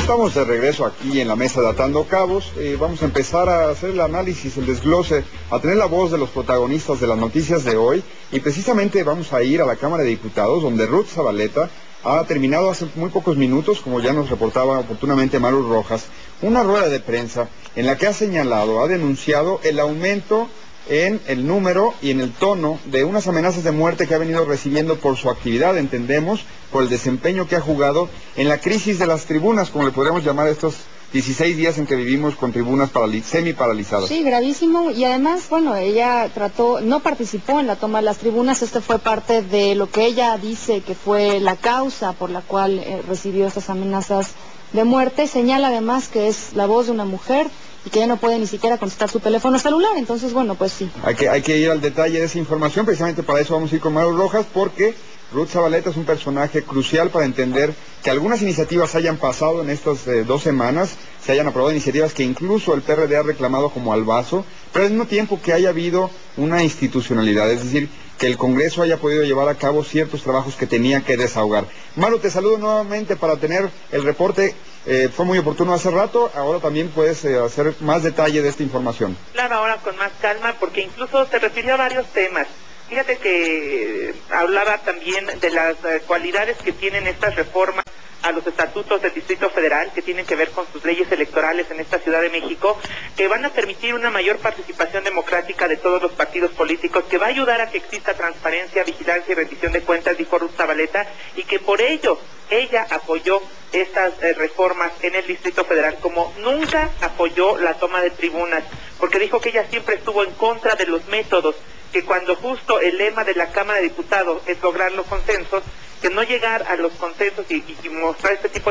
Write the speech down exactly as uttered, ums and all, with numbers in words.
Estamos de regreso aquí en la mesa de Atando Cabos. Eh, vamos a empezar a hacer el análisis, el desglose, a tener la voz de los protagonistas de las noticias de hoy. Y precisamente vamos a ir a la Cámara de Diputados, donde Ruth Zabaleta ha terminado hace muy pocos minutos, como ya nos reportaba oportunamente Maru Rojas, una rueda de prensa en la que ha señalado, ha denunciado el aumento en el número y en el tono de unas amenazas de muerte que ha venido recibiendo por su actividad, entendemos, por el desempeño que ha jugado en la crisis de las tribunas, como le podríamos llamar a estos dieciséis días en que vivimos con tribunas semi-paralizadas. Sí, gravísimo, y además, bueno, ella trató, no participó en la toma de las tribunas. Este fue parte de lo que ella dice que fue la causa por la cual eh, recibió estas amenazas de muerte. Señala además que es la voz de una mujer y que ya no puede ni siquiera contestar su teléfono celular. Entonces, bueno, pues sí. Hay que, hay que ir al detalle de esa información. Precisamente para eso vamos a ir con Maru Rojas, porque Ruth Zabaleta es un personaje crucial para entender que algunas iniciativas hayan pasado en estas eh, dos semanas, se hayan aprobado iniciativas que incluso el P R D ha reclamado como albazo, pero al mismo tiempo que haya habido una institucionalidad, es decir, que el Congreso haya podido llevar a cabo ciertos trabajos que tenía que desahogar. Maru, te saludo nuevamente para tener el reporte. Eh, fue muy oportuno hace rato, ahora también puedes eh, hacer más detalle de esta información. Claro, ahora con más calma, porque incluso se refirió a varios temas. Fíjate que hablaba también de las eh, cualidades que tienen estas reformas a los estatutos del Distrito Federal, que tienen que ver con sus leyes electorales en esta Ciudad de México, que van a permitir una mayor participación democrática de todos los partidos políticos, que va a ayudar a que exista transparencia, vigilancia y rendición de cuentas, dijo Ruth Zabaleta, y que por ello ella apoyó estas eh, reformas en el Distrito Federal, como nunca apoyó la toma de tribunas, porque dijo que ella siempre estuvo en contra de los métodos, que cuando justo el lema de la Cámara de Diputados es lograr los consensos, que no llegar a los consensos y, y, y mostrar este tipo de